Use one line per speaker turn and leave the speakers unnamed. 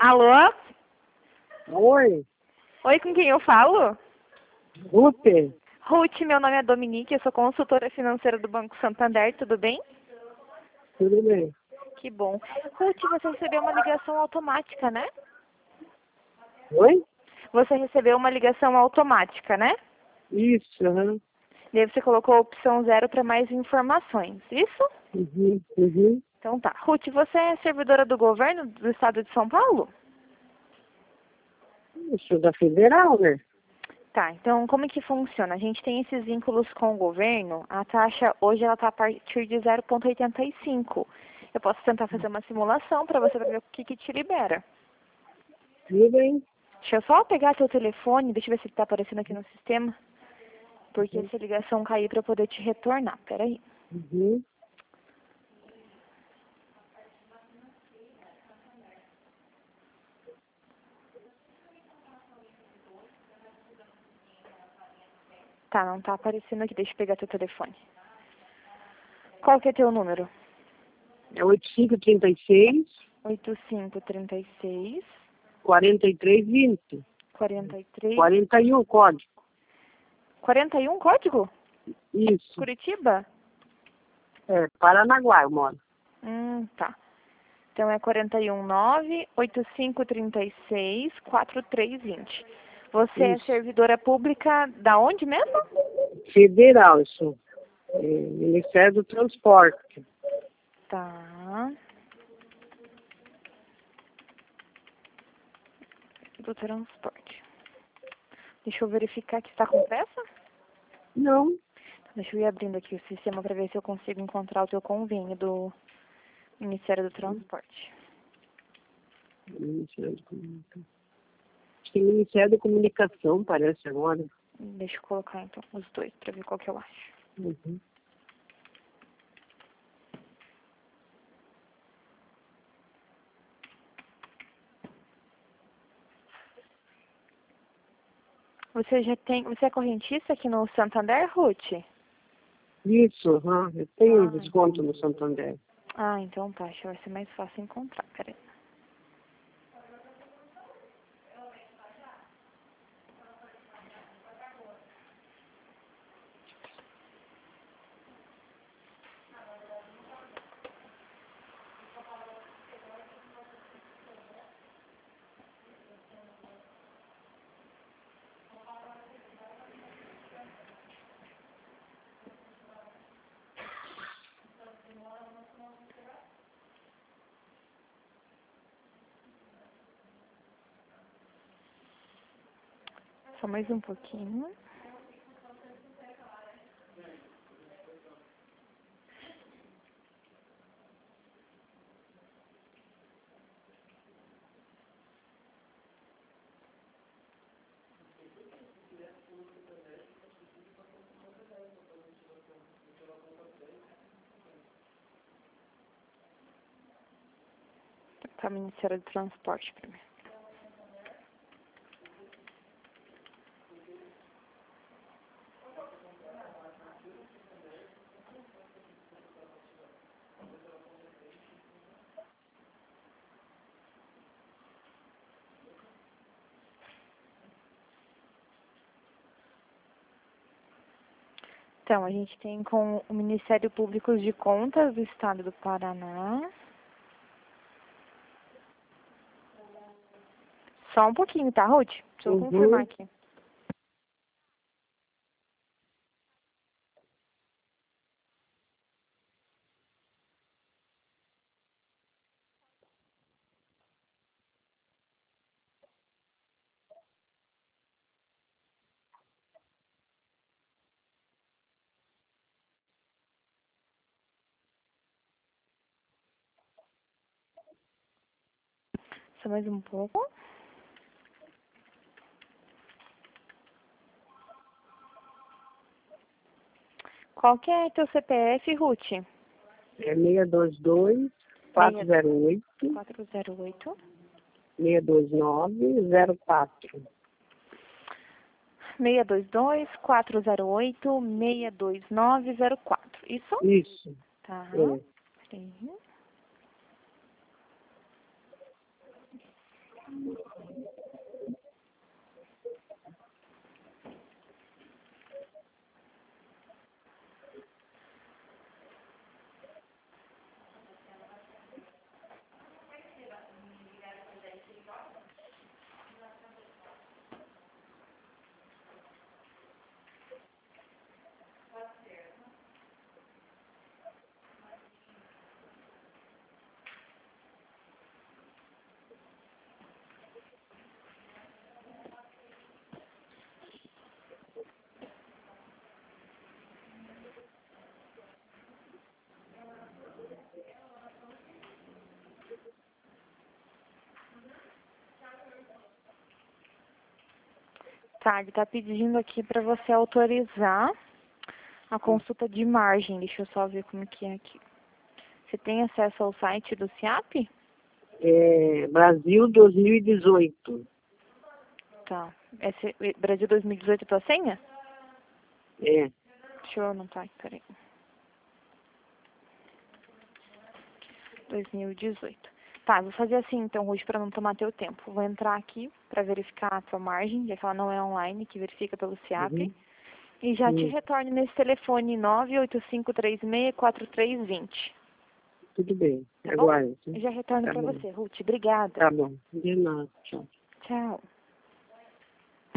Alô?
Oi,
Oi, com quem eu falo?
Ruth,
Ruth, meu nome é Dominique, eu sou consultora financeira do Banco Santander, tudo bem?
tudo bem?
Que bom. Ruth, você recebeu uma ligação automática, né?
Oi?
Você recebeu uma ligação automática, né?
Isso, aham.
Daí você colocou a opção 0 para mais informações, isso?
Uhum.
Então tá. Ruth, você é servidora do governo do estado de São Paulo?
Isso da federal, né?
Tá, então como é que funciona? A gente tem esses vínculos com o governo, a taxa hoje ela está a partir de 0,85. Eu posso tentar fazer uma simulação para você ver o que te libera.
Tudo bem.
Deixa eu só pegar teu telefone, deixa eu ver se está aparecendo aqui no sistema, porque se a ligação cair para eu poder te retornar. Peraí.
Uhum.
Tá, não tá aparecendo aqui, deixa eu pegar teu telefone. Qual que é teu número?
É 8536
8536
4320.
43
41 código.
41 código?
Isso.
Curitiba?
É, Paranaguá eu moro.
Tá. Então é 419-8536-4320. Você é
Isso.
servidora pública da onde mesmo?
Federal, isso. É, Ministério do Transporte.
Tá. Do transporte. Deixa eu verificar que está com pressa.
Não.
Deixa eu ir abrindo aqui o sistema para ver se eu consigo encontrar o teu convênio do Ministério do Transporte.
Ministério da Comunicação. Acho que é Ministério da Comunicação, parece agora.
Deixa eu colocar então os dois para ver qual que eu acho.
Uhum.
Você é correntista aqui no Santander, Ruth?
Isso, aham. Eu tenho
Ah,
desconto no Santander.
então tá, acho que vai ser mais fácil encontrar, peraí. Só mais um pouquinho. Tá, Ministério do Transporte primeiro. Então, a gente tem com o Ministério Público de Contas do Estado do Paraná. Só um pouquinho, tá, Ruth? Deixa eu confirmar
Uhum.
aqui. Só mais um pouco. Qual que é teu CPF, Ruth?
É 622 408
408
629 04.
622-408-62904. Isso?
Isso.
Tá.
É.
Peraí. Tá, ele tá pedindo aqui para você autorizar a consulta de margem. Deixa eu só ver como que é aqui. Você tem acesso ao site do SIAP?
É Brasil 2018.
Tá. Brasil 2018 é tua senha?
É.
Deixa eu anotar aqui, peraí. 2018. Tá, vou fazer assim então, Ruth, para não tomar teu tempo. Vou entrar aqui para verificar a tua margem, já que ela não é online, que verifica pelo SIAP.
Uhum.
E já te retorno nesse telefone 985364320.
Tudo bem.
Tá bom?
Aguarde.
Eu já retorno
Tá
para
bom.
você, Ruth. Obrigada.
Tá bom. De nada. Tchau.
Tchau.